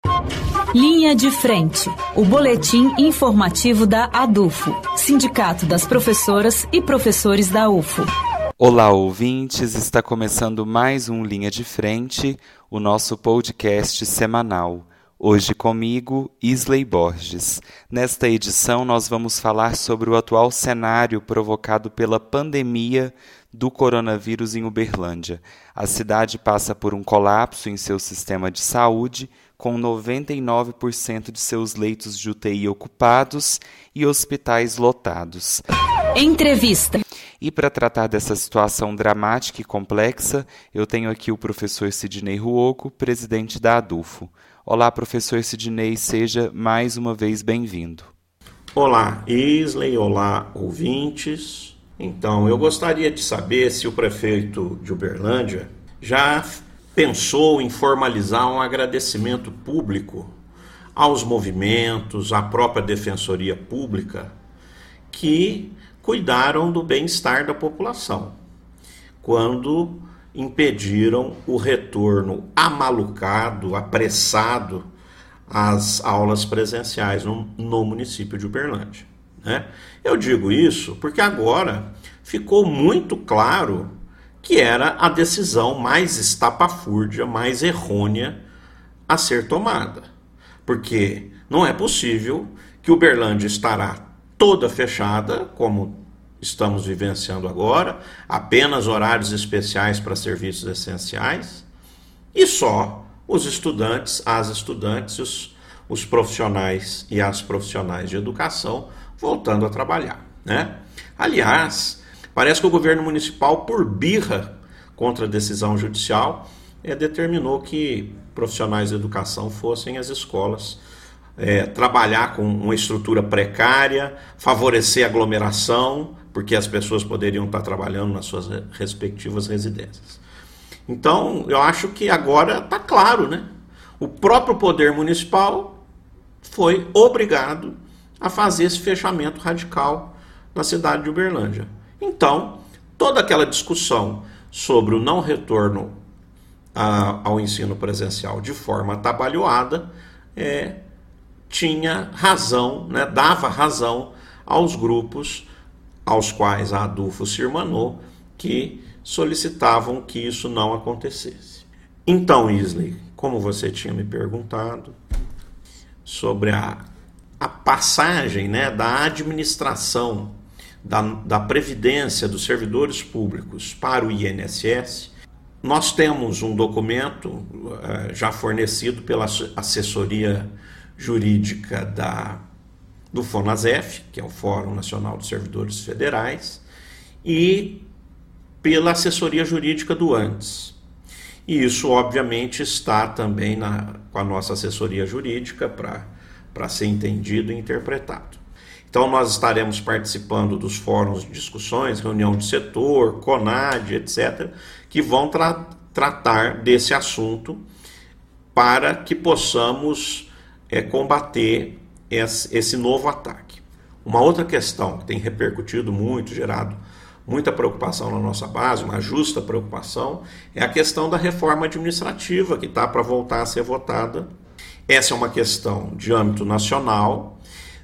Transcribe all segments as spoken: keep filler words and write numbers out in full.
Linha de Frente, o boletim informativo da ADUFO, Sindicato das Professoras e Professores da U F O. Olá, ouvintes, está começando mais um Linha de Frente, o nosso podcast semanal. Hoje comigo, Isley Borges. Nesta edição, nós vamos falar sobre o atual cenário provocado pela pandemia do coronavírus em Uberlândia. A cidade passa por um colapso em seu sistema de saúde, com noventa e nove por cento de seus leitos de U T I ocupados e hospitais lotados. Entrevista. E para tratar dessa situação dramática e complexa, eu tenho aqui o professor Sidney Ruoco, presidente da ADUFO. Olá, professor Sidney, seja mais uma vez bem-vindo. Olá, Isley, olá, ouvintes. Então, eu gostaria de saber se o prefeito de Uberlândia já pensou em formalizar um agradecimento público aos movimentos, à própria Defensoria Pública, que cuidaram do bem-estar da população, quando impediram o retorno amalucado, apressado às aulas presenciais no, no município de Uberlândia, né? Eu digo isso porque agora ficou muito claro que era a decisão mais estapafúrdia, mais errônea a ser tomada. Porque não é possível que Uberlândia estará toda fechada, como estamos vivenciando agora, apenas horários especiais para serviços essenciais, e só os estudantes, as estudantes, os, os profissionais e as profissionais de educação voltando a trabalhar, né? Aliás, parece que o governo municipal, por birra contra a decisão judicial, é, determinou que profissionais de educação fossem às escolas é, trabalhar com uma estrutura precária, favorecer a aglomeração, porque as pessoas poderiam estar trabalhando nas suas respectivas residências. Então, eu acho que agora está claro, né? O próprio poder municipal foi obrigado a fazer esse fechamento radical na cidade de Uberlândia. Então, toda aquela discussão sobre o não retorno a, ao ensino presencial de forma atabalhoada é, tinha razão, né, dava razão aos grupos aos quais a ADUFO se irmanou, que solicitavam que isso não acontecesse. Então, Isley, como você tinha me perguntado sobre a, a passagem, né, da administração Da, da Previdência dos servidores públicos para o I N S S, nós temos um documento uh, já fornecido pela assessoria jurídica da, do FONASEF, que é o Fórum Nacional dos Servidores Federais, e pela assessoria jurídica do ANDES. E isso, obviamente, está também na, com a nossa assessoria jurídica para ser entendido e interpretado. Então, nós estaremos participando dos fóruns de discussões, reunião de setor, CONAD, etcétera, que vão tra- tratar desse assunto para que possamos é, combater esse, esse novo ataque. Uma outra questão que tem repercutido muito, gerado muita preocupação na nossa base, uma justa preocupação, é a questão da reforma administrativa, que está para voltar a ser votada. Essa é uma questão de âmbito nacional.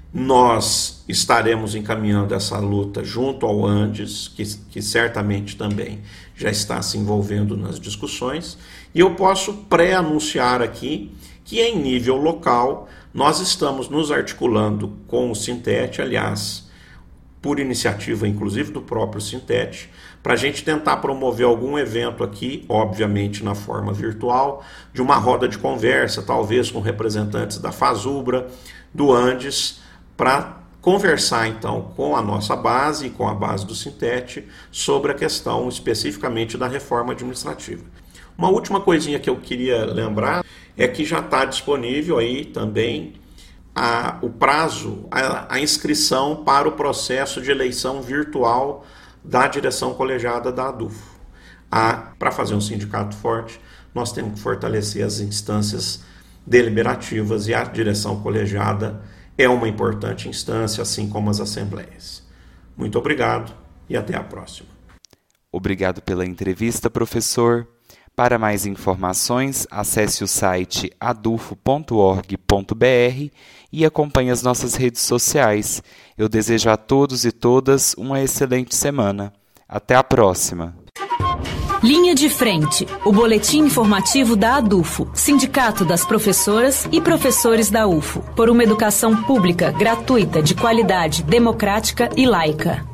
Nós estaremos encaminhando essa luta junto ao ANDES, que, que certamente também já está se envolvendo nas discussões, e eu posso pré-anunciar aqui que em nível local nós estamos nos articulando com o Sintet, aliás, por iniciativa inclusive do próprio Sintet, para a gente tentar promover algum evento aqui, obviamente na forma virtual, de uma roda de conversa, talvez com representantes da FASUBRA, do ANDES, para conversar então com a nossa base e com a base do Sintet sobre a questão especificamente da reforma administrativa. Uma última coisinha que eu queria lembrar é que já está disponível aí também a, o prazo, a, a inscrição para o processo de eleição virtual da direção colegiada da ADUFO. Para fazer um sindicato forte, nós temos que fortalecer as instâncias deliberativas e a direção colegiada é uma importante instância, assim como as assembleias. Muito obrigado e até a próxima. Obrigado pela entrevista, professor. Para mais informações, acesse o site adufo ponto org ponto br e acompanhe as nossas redes sociais. Eu desejo a todos e todas uma excelente semana. Até a próxima! Linha de Frente, o boletim informativo da ADUFO, Sindicato das Professoras e Professores da U F O, por uma educação pública, gratuita, de qualidade, democrática e laica.